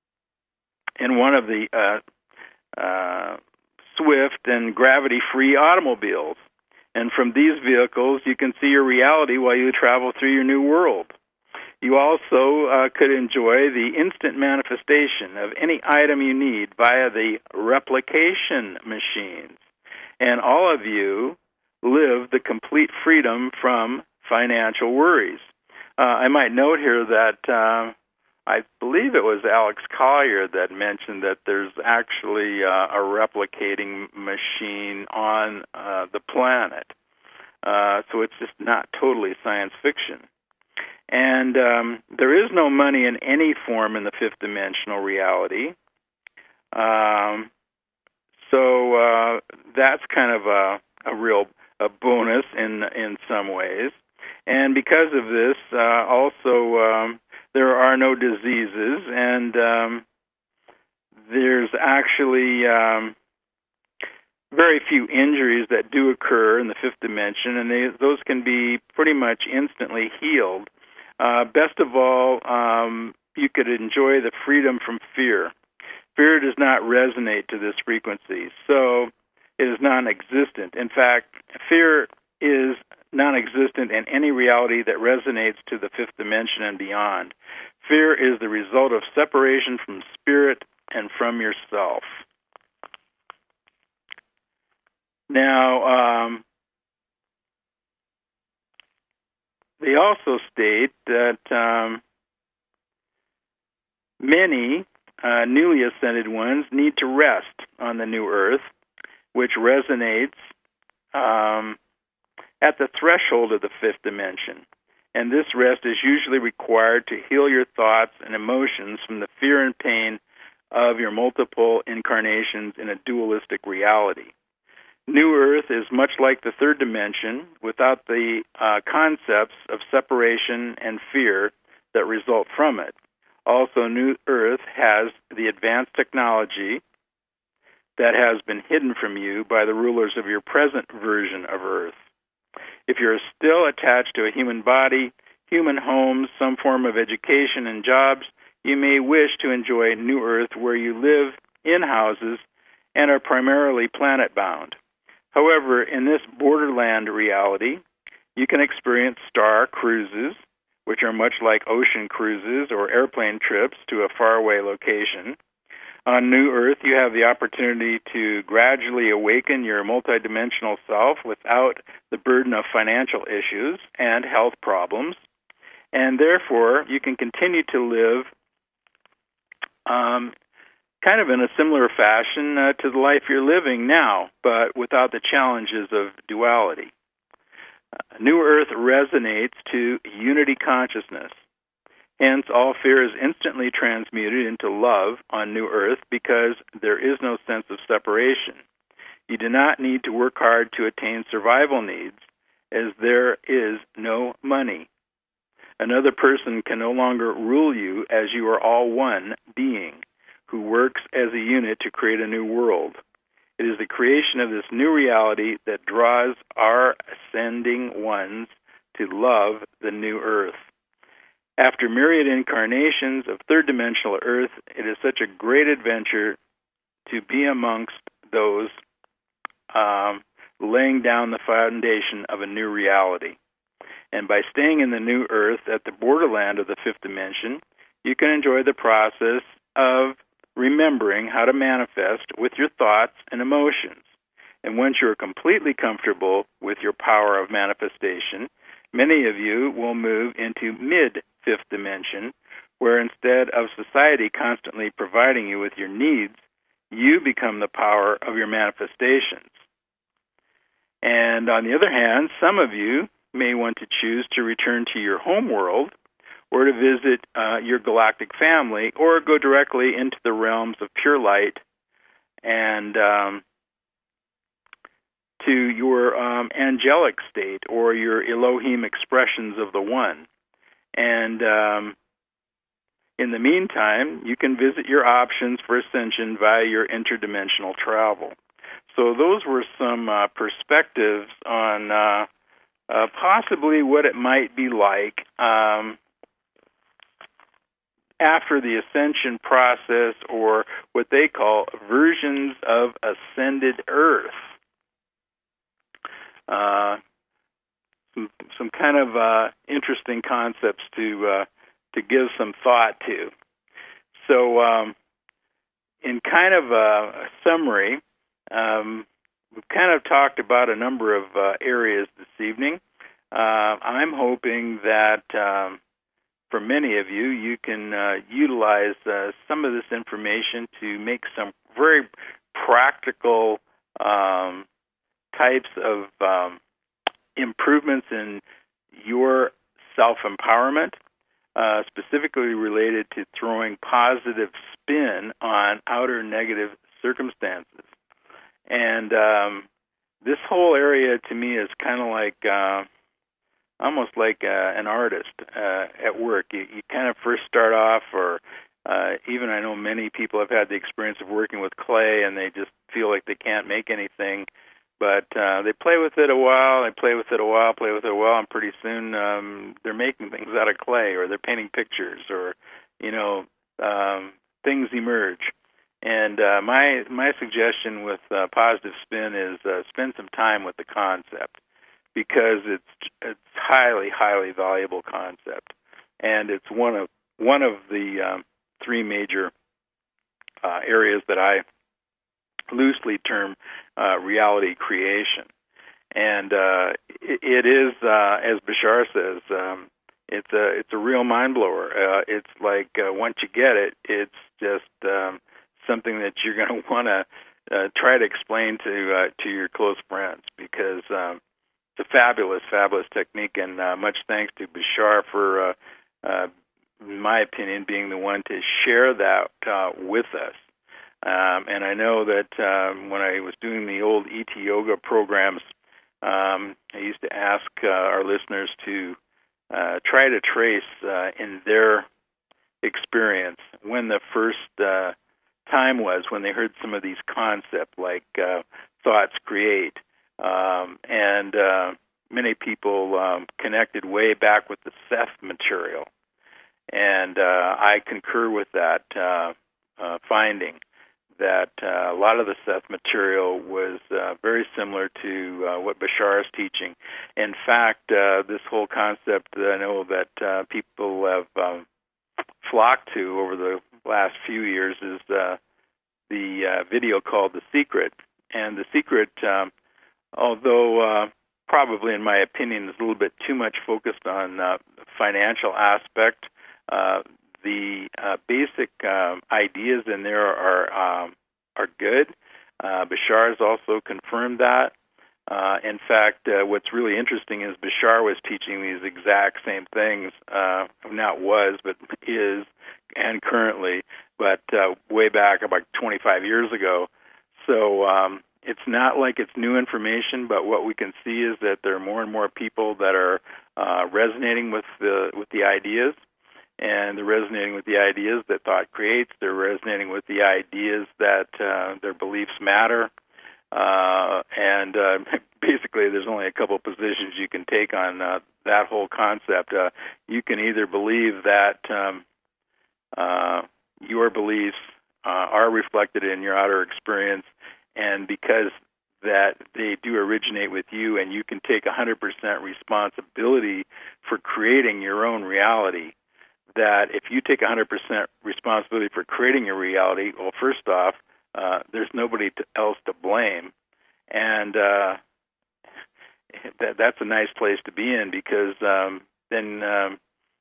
in one of the uh, uh, swift and gravity-free automobiles. And from these vehicles, you can see your reality while you travel through your new world. You also uh, could enjoy the instant manifestation of any item you need via the replication machines. And all of you live the complete freedom from financial worries. Uh, I might note here that uh, I believe it was Alex Collier that mentioned that there's actually uh, a replicating machine on uh, the planet. Uh, so it's just not totally science fiction. And um, there is no money in any form in the fifth dimensional reality. Um, so uh, that's kind of a, a real a bonus in in some ways. And because of this, uh, also um, there are no diseases, and um, there's actually um, very few injuries that do occur in the fifth dimension, and they, those can be pretty much instantly healed. Uh, best of all, um, you could enjoy the freedom from fear. Fear does not resonate to this frequency, so it is non-existent. In fact, fear is non-existent in any reality that resonates to the fifth dimension and beyond. Fear is the result of separation from spirit and from yourself. Now, um, they also state that um, many uh, newly ascended ones need to rest on the new earth, which resonates um, at the threshold of the fifth dimension. And this rest is usually required to heal your thoughts and emotions from the fear and pain of your multiple incarnations in a dualistic reality. New Earth is much like the third dimension without the uh, concepts of separation and fear that result from it. Also, New Earth has the advanced technology that has been hidden from you by the rulers of your present version of Earth. If you're still attached to a human body, human homes, some form of education and jobs, you may wish to enjoy New Earth where you live in houses and are primarily planet-bound. However, in this borderland reality, you can experience star cruises, which are much like ocean cruises or airplane trips to a faraway location. On New Earth, you have the opportunity to gradually awaken your multidimensional self without the burden of financial issues and health problems, and therefore you can continue to live um, kind of in a similar fashion uh, to the life you're living now, but without the challenges of duality. Uh, New Earth resonates to unity consciousness. Hence, all fear is instantly transmuted into love on New Earth because there is no sense of separation. You do not need to work hard to attain survival needs, as there is no money. Another person can no longer rule you, as you are all one being who works as a unit to create a new world. It is the creation of this new reality that draws our ascending ones to love the new Earth. After myriad incarnations of third-dimensional Earth, it is such a great adventure to be amongst those um, laying down the foundation of a new reality. And by staying in the new Earth at the borderland of the fifth dimension, you can enjoy the process of remembering how to manifest with your thoughts and emotions. And once you are completely comfortable with your power of manifestation, many of you will move into mid-fifth dimension, where instead of society constantly providing you with your needs, you become the power of your manifestations. And on the other hand, some of you may want to choose to return to your home world or to visit uh, your galactic family, or go directly into the realms of pure light and um, to your um, angelic state or your Elohim expressions of the One. And um, in the meantime, you can visit your options for ascension via your interdimensional travel. So those were some uh, perspectives on uh, uh, possibly what it might be like um, after the ascension process, or what they call versions of ascended Earth. Uh, some, some kind of uh, interesting concepts to uh, to give some thought to. So, um, in kind of a, a summary, um, we've kind of talked about a number of uh, areas this evening. Uh, I'm hoping that um, for many of you, you can uh, utilize uh, some of this information to make some very practical um, types of um, improvements in your self-empowerment, uh, specifically related to throwing positive spin on outer negative circumstances. And um, this whole area to me is kind of like uh, almost like uh, an artist uh, at work. You, you kind of first start off, or uh, even I know many people have had the experience of working with clay and they just feel like they can't make anything. But uh, they play with it a while, they play with it a while, play with it a while, and pretty soon um, they're making things out of clay, or they're painting pictures, or, you know, um, things emerge. And uh, my my suggestion with uh, positive spin is uh, spend some time with the concept, because it's it's highly highly valuable concept, and it's one of one of the um, three major uh, areas that I loosely term uh, reality creation. And uh, it, it is, uh, as Bashar says, um, it's a it's a real mind blower. Uh, it's like uh, once you get it, it's just um, something that you're going to want to uh, try to explain to uh, to your close friends, because um, it's a fabulous, fabulous technique. And uh, much thanks to Bashar for, uh, uh, in my opinion, being the one to share that uh, with us. Um, and I know that um, when I was doing the old E T Yoga programs, um, I used to ask uh, our listeners to uh, try to trace uh, in their experience when the first uh, time was when they heard some of these concepts, like uh, thoughts create. Um, and uh, many people um, connected way back with the Seth material. And uh, I concur with that uh, uh, finding, that uh, a lot of the Seth material was uh, very similar to uh, what Bashar is teaching. In fact, uh, this whole concept that I know that uh, people have um, flocked to over the last few years is uh, the uh, video called The Secret. And The Secret, um, although uh, probably in my opinion is a little bit too much focused on uh, the financial aspect, uh, the uh, basic uh, ideas in there are um, are good. Uh, Bashar has also confirmed that. Uh, in fact, uh, what's really interesting is Bashar was teaching these exact same things, uh, not was, but is, and currently, but uh, way back about twenty-five years ago. So um, it's not like it's new information, but what we can see is that there are more and more people that are uh, resonating with the with the ideas. And they're resonating with the ideas that thought creates. They're resonating with the ideas that uh, their beliefs matter. Uh, and uh, basically, there's only a couple positions you can take on uh, that whole concept. Uh, you can either believe that um, uh, your beliefs uh, are reflected in your outer experience, and because that they do originate with you, and you can take one hundred percent responsibility for creating your own reality. That if you take one hundred percent responsibility for creating your reality, well, first off, uh, there's nobody to, else to blame. And uh, that, that's a nice place to be in, because um, then, um,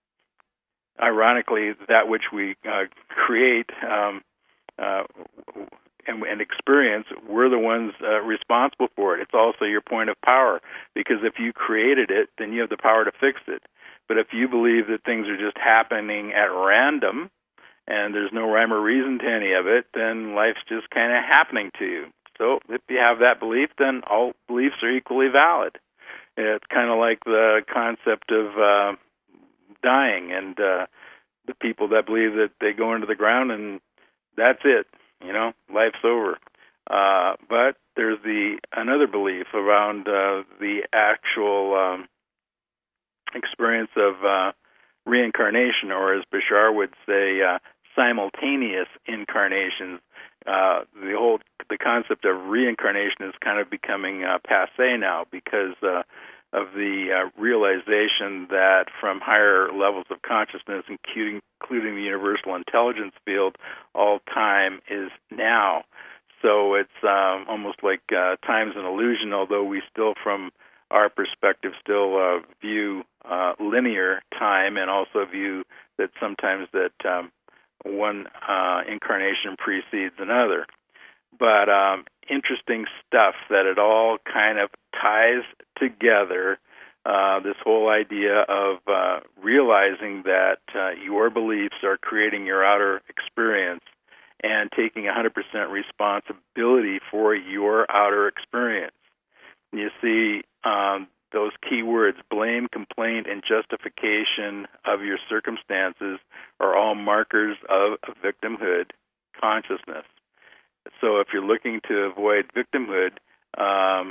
ironically, that which we uh, create um, uh, and, and experience, we're the ones uh, responsible for it. It's also your point of power, because if you created it, then you have the power to fix it. But if you believe that things are just happening at random and there's no rhyme or reason to any of it, then life's just kind of happening to you. So if you have that belief, then all beliefs are equally valid. It's kind of like the concept of uh, dying, and uh, the people that believe that they go into the ground and that's it, you know, life's over. Uh, but there's the another belief around uh, the actual um, experience of uh, reincarnation, or as Bashar would say, uh, simultaneous incarnations. Uh, the whole the concept of reincarnation is kind of becoming uh, passé now, because uh, of the uh, realization that from higher levels of consciousness, including, including the universal intelligence field, all time is now. So it's um, almost like uh, time's an illusion, although we still, from our perspective, still uh, view uh, linear time, and also view that sometimes that um, one uh, incarnation precedes another. But um, interesting stuff that it all kind of ties together. Uh, this whole idea of uh, realizing that uh, your beliefs are creating your outer experience and taking one hundred percent responsibility for your outer experience. You see, um, those key words, blame, complaint, and justification of your circumstances, are all markers of a victimhood consciousness. So if you're looking to avoid victimhood, um,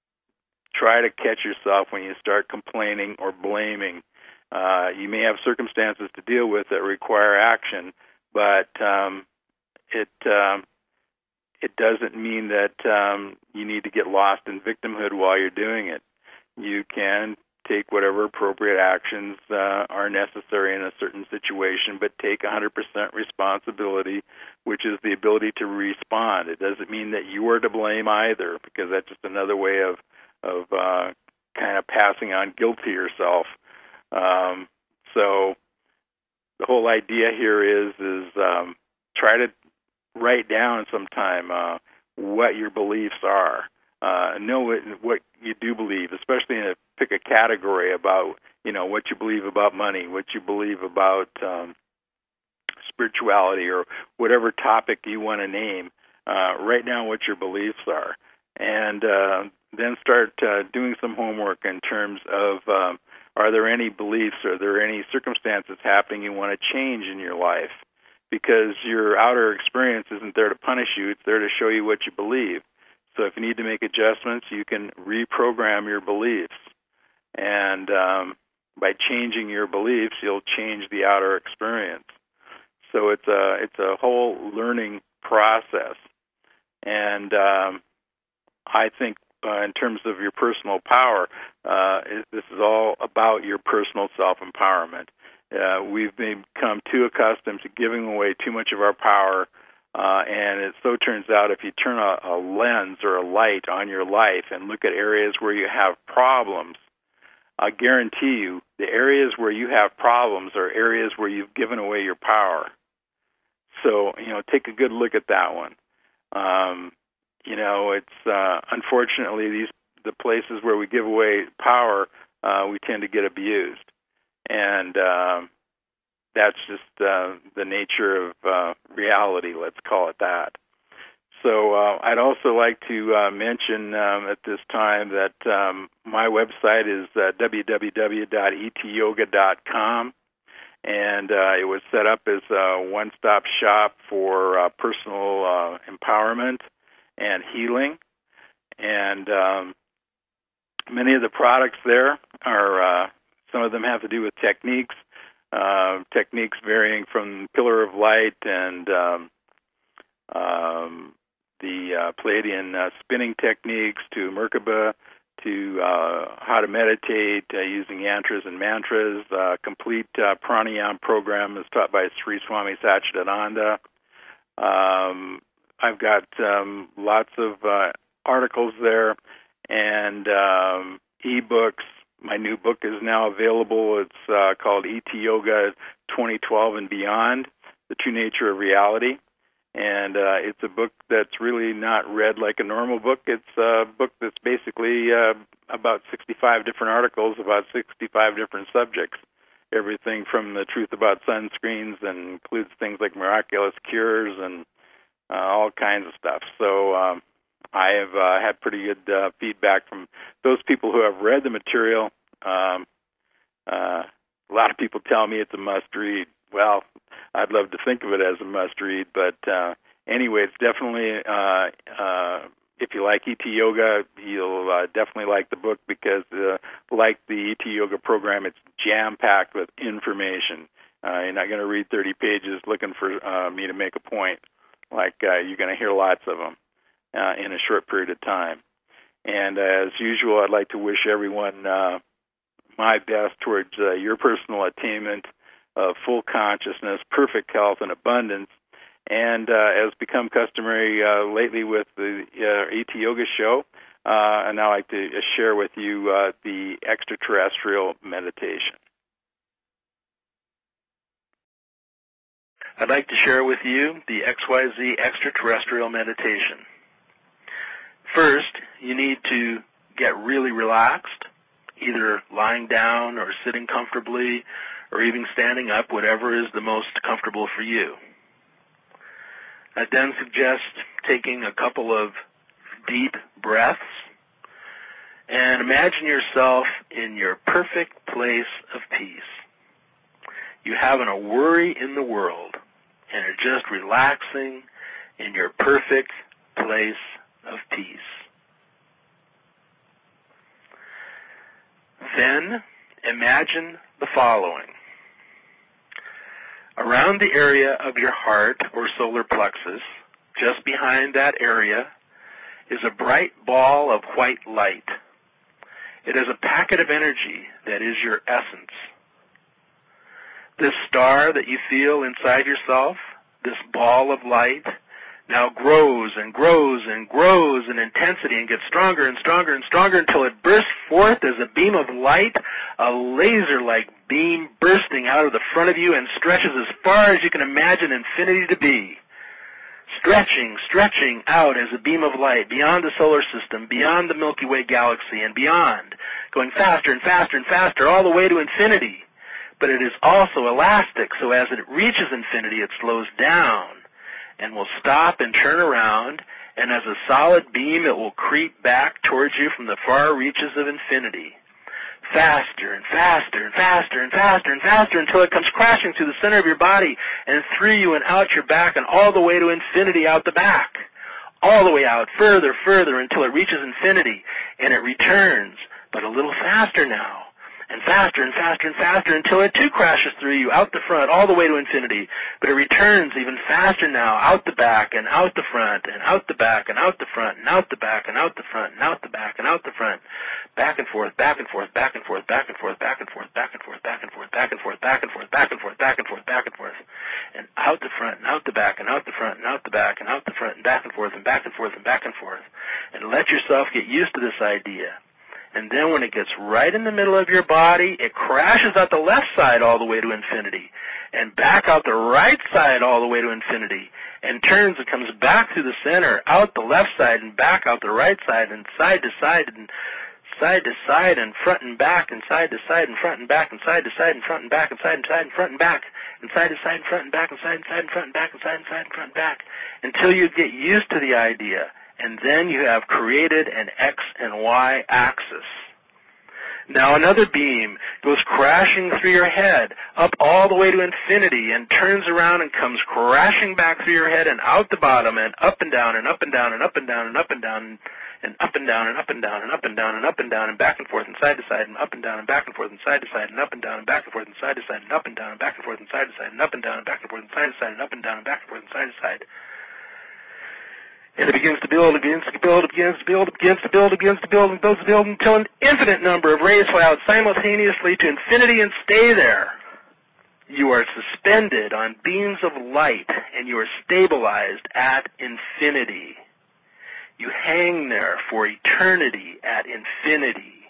try to catch yourself when you start complaining or blaming. Uh, you may have circumstances to deal with that require action, but um, it um, it doesn't mean that um, you need to get lost in victimhood while you're doing it. You can take whatever appropriate actions uh, are necessary in a certain situation, but take one hundred percent responsibility, which is the ability to respond. It doesn't mean that you are to blame either, because that's just another way of of uh, kind of passing on guilt to yourself. Um, so the whole idea here is is um, try to write down sometime uh, what your beliefs are. Uh, know what, what you do believe, especially in a, pick a category about, you know, what you believe about money, what you believe about um, spirituality, or whatever topic you want to name. Uh, write down what your beliefs are, and uh, then start uh, doing some homework in terms of um, are there any beliefs, are there any circumstances happening you want to change in your life? Because your outer experience isn't there to punish you, it's there to show you what you believe. So if you need to make adjustments, you can reprogram your beliefs. And um, by changing your beliefs, you'll change the outer experience. So it's a, it's a whole learning process. And um, I think uh, in terms of your personal power, uh, this is all about your personal self-empowerment. Uh, we've become too accustomed to giving away too much of our power, uh, and it so turns out if you turn a, a lens or a light on your life and look at areas where you have problems, I guarantee you the areas where you have problems are areas where you've given away your power. So, you know, take a good look at that one. Um, you know, it's uh, unfortunately these the places where we give away power, uh, we tend to get abused. And um, that's just uh, the nature of uh, reality, let's call it that. So uh, I'd also like to uh, mention um, at this time that um, my website is uh, w w w dot e t yoga dot com, and uh, it was set up as a one-stop shop for uh, personal uh, empowerment and healing. And um, many of the products there are uh, some of them have to do with techniques, uh, techniques varying from Pillar of Light and um, um, the uh, Palladian uh, spinning techniques to Merkaba, to uh, how to meditate uh, using yantras and mantras. Uh, complete uh, pranayama program is taught by Sri Swami Satchidananda. Um, I've got um, lots of uh, articles there and um, e-books. My new book is now available. It's uh, called E T Yoga twenty twelve and Beyond, The True Nature of Reality. And uh, it's a book that's really not read like a normal book. It's a book that's basically uh, about sixty-five different articles about sixty-five different subjects. Everything from the truth about sunscreens, and includes things like miraculous cures and uh, all kinds of stuff. So um, I have uh, had pretty good uh, feedback from those people who have read the material. Um, uh, a lot of people tell me it's a must-read. Well, I'd love to think of it as a must-read, but uh, anyway, it's definitely, uh, uh, if you like E T Yoga, you'll uh, definitely like the book because, uh, like the E T Yoga program, it's jam-packed with information. Uh, you're not going to read thirty pages looking for uh, me to make a point. Like, uh, you're going to hear lots of them uh, in a short period of time. And uh, as usual, I'd like to wish everyone uh, my best towards uh, your personal attainment of full consciousness, perfect health, and abundance. And uh, as become customary uh, lately with the uh, E T Yoga show, uh, and I'd like to share with you uh, the extraterrestrial meditation. I'd like to share with you the X Y Z extraterrestrial meditation. First, you need to get really relaxed, either lying down or sitting comfortably or even standing up, whatever is the most comfortable for you. I then suggest taking a couple of deep breaths and imagine yourself in your perfect place of peace. You haven't a worry in the world and are just relaxing in your perfect place of peace. Then imagine the following. Around the area of your heart or solar plexus, just behind that area, is a bright ball of white light. It is a packet of energy that is your essence. This star that you feel inside yourself, this ball of light, now grows and grows and grows in intensity and gets stronger and stronger and stronger until it bursts forth as a beam of light, a laser-like beam bursting out of the front of you and stretches as far as you can imagine infinity to be. Stretching, stretching out as a beam of light beyond the solar system, beyond the Milky Way galaxy, and beyond, going faster and faster and faster all the way to infinity. But it is also elastic, so as it reaches infinity, it slows down and will stop and turn around, and as a solid beam, it will creep back towards you from the far reaches of infinity. Faster and faster and faster and faster and faster until it comes crashing through the center of your body and through you and out your back and all the way to infinity out the back. All the way out, further, further, until it reaches infinity, and it returns, but a little faster now. And faster and faster and faster until it too crashes through you, out the front, all the way to infinity. But it returns even faster now, out the back and out the front and out the back and out the front and out the back and out the front and out the back and out the front. Back and forth, back and forth, back and forth, back and forth, back and forth, back and forth, back and forth, back and forth, back and forth, back and forth, back and forth, back and forth. And out the front and out the back and out the front and out the back and out the front and back and forth and back and forth and back and forth. And let yourself get used to this idea. And then when it gets right in the middle of your body, it crashes out the left side all the way to infinity, and back out the right side all the way to infinity, and turns and comes back through the center, out the left side, and back out the right side, and side to side, and side to side, and front and back, and side to side, and front and back, and side to side, and front and back, and side and side, and front and back, and side to side, and front and back, and side and side, and front and back, and side and side, and front and back, until you get used to the idea. And then you have created an X and Y axis. Now another beam goes crashing through your head, up all the way to infinity, and turns around and comes crashing back through your head and out the bottom, and up and down and up and down and up and down and up and down and up and down and up and down and up and down and up and down and back and forth and side to side and up and down and back and forth and side to side and up and down and back and forth and side to side and up and down and back and forth and side to side and up and down and back and forth and side to side and up and down and back and forth and side to side. And it begins to build, it begins to build, it begins to build, it begins to build, it begins to build, and builds to build until an infinite number of rays fly out simultaneously to infinity and stay there. You are suspended on beams of light, and you are stabilized at infinity. You hang there for eternity at infinity.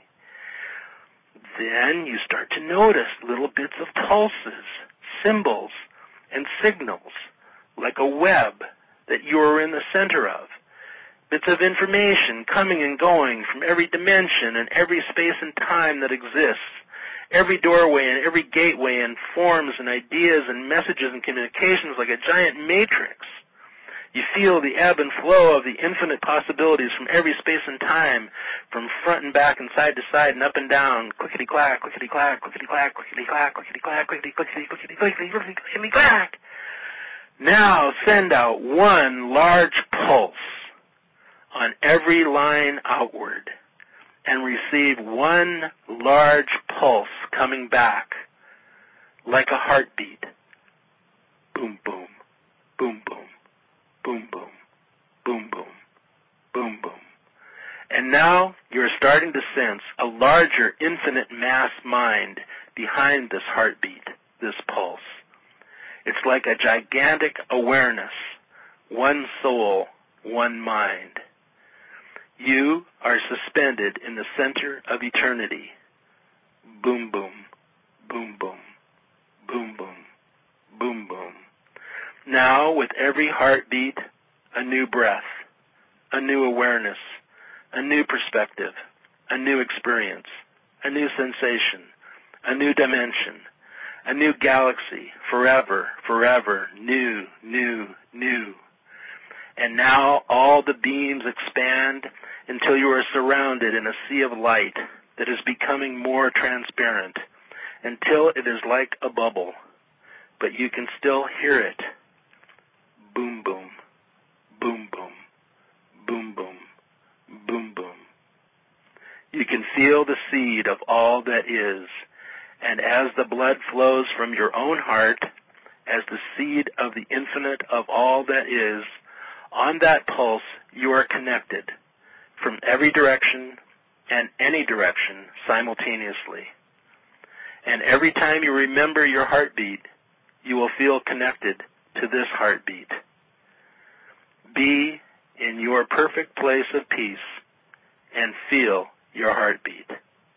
Then you start to notice little bits of pulses, symbols, and signals, like a web that you are in the center of. Bits of information coming and going from every dimension and every space and time that exists. Every doorway and every gateway and forms and ideas and messages and communications like a giant matrix. You feel the ebb and flow of the infinite possibilities from every space and time, from front and back and side to side and up and down, clickety-clack, clickety-clack, clickety-clack, clickety-clack, clickety-clack, clickety-clickety, clickety-clickety, clickety-clack. Now send out one large pulse on every line outward and receive one large pulse coming back like a heartbeat. Boom, boom, boom, boom, boom, boom, boom, boom, boom, boom. And now you're starting to sense a larger infinite mass mind behind this heartbeat, this pulse. It's like a gigantic awareness, one soul, one mind. You are suspended in the center of eternity. Boom, boom, boom, boom, boom, boom, boom, boom. Now, with every heartbeat, a new breath, a new awareness, a new perspective, a new experience, a new sensation, a new dimension, a new galaxy, forever, forever, new, new, new. And now all the beams expand until you are surrounded in a sea of light that is becoming more transparent, until it is like a bubble, but you can still hear it. Boom, boom, boom, boom, boom, boom, boom, boom. You can feel the seed of all that is, and as the blood flows from your own heart, as the seed of the infinite of all that is, on that pulse you are connected from every direction and any direction simultaneously. And every time you remember your heartbeat, you will feel connected to this heartbeat. Be in your perfect place of peace and feel your heartbeat.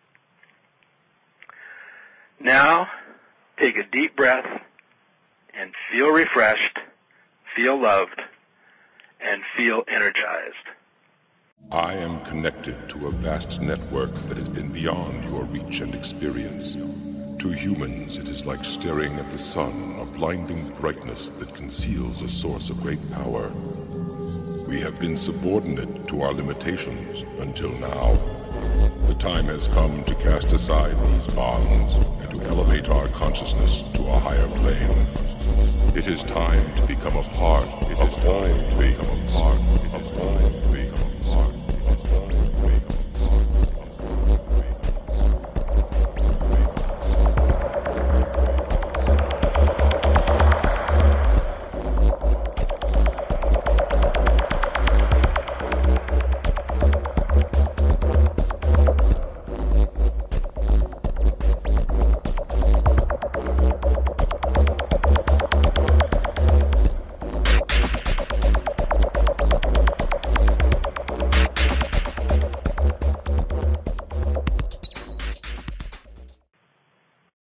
Now, take a deep breath and feel refreshed, feel loved, and feel energized. I am connected to a vast network that has been beyond your reach and experience. To humans, it is like staring at the sun, a blinding brightness that conceals a source of great power. We have been subordinate to our limitations until now. The time has come to cast aside these bonds and to elevate our consciousness to a higher plane. It is time to become a part. It is time to become a part of